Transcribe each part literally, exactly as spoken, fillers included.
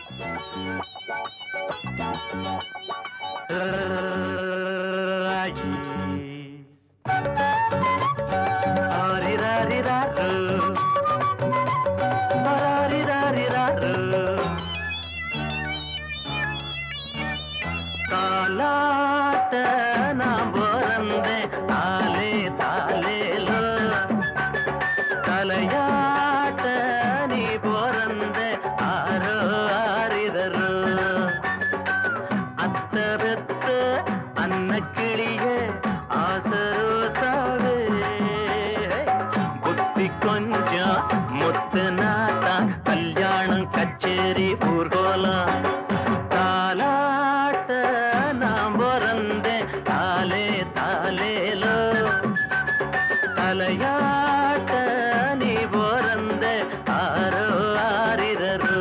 தாலாட்ட நான் பிறந்தேன் தாலே தாலேலோ தலையாட்ட நீ பிறந்த ஆரோ ஆரிதரோ அத்த பெத்த அன்னக்கிளிய ஆசரோ சாவே புத்தி கொஞ்சம் முத்து நாத்தா கல்யாணம் கச்சேரி ஊர்கோலம் தாலாட்ட நான் பிறந்தேன் தாலே தாலேலோ தலையாட்ட நீ பிறந்த ஆரோ ஆரிரரோ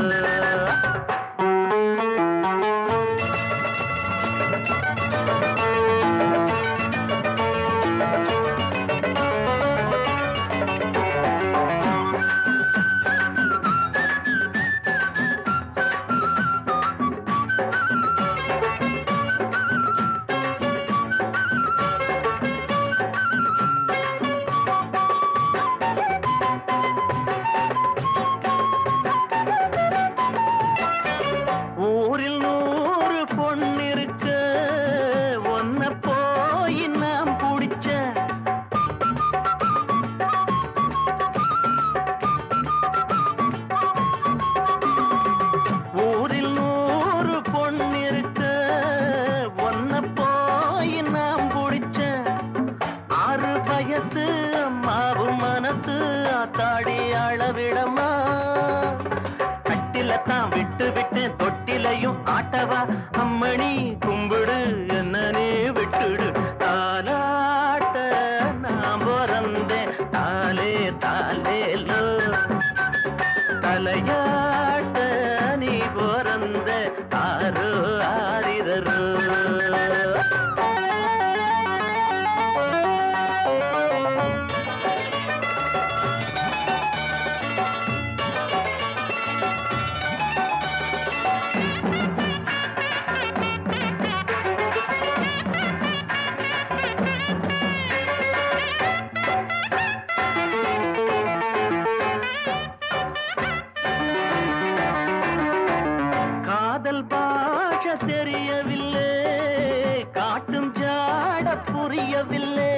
ஊரில் நூறு பொண்ணிருக்க ஒன்ன போய் நாம் பிடிச்ச ஊரில் நூறு பொண்ணிருக்க ஒன்ன போய் நாம் பிடிச்ச ஆறு வயசு அம்மாவும் மனசு ஆத்தாடி அளவிடமா தான் விட்டு விட்டேன் தொட்டிலையும் ஆட்டவா அம்மணி கும்பிடு என்னனே விட்டுடு தாலாட்ட நான் பிறந்தேன் தாலே தாலேலோ தலையாட்ட நீ பிறந்த ஆரோ ஆரிரரோ காதல் பாஷ தெரியவில்லை காட்டும் ஜாட புரியவில்லை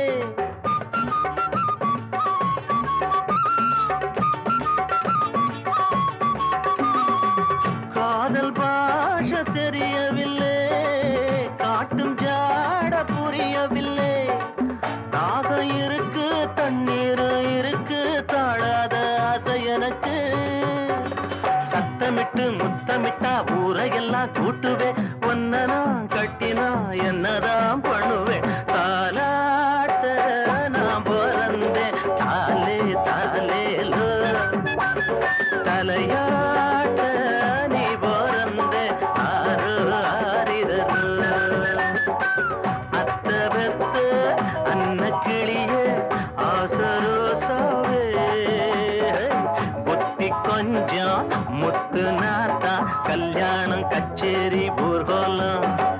காதல் பாஷ தெரியவில்லை காட்டும் ஜாட புரியவில்லை தாகம் இருக்கு தண்ணீர் இருக்கு தாழாத ஆசை எனக்கு சத்தமிட்டு முத்தமிட்டா ஊரையெல்லாம் கூட்டுவேன் ஒன்ன நான் கட்டினா என்னதான் பண்ணுவேன் தாலாட்ட நான் பிறந்தேன் தாலே தாலேலோ தலையாட்ட நீ பிறந்த ஆரோ ஆரிரரோ அத்த பெத்த அன்னக்கிளிய ஆசரோ சாவே புத்தி கொஞ்சம் முத்து நாத்தா கல்யாணம் கச்சேரி ஊர்கோலம்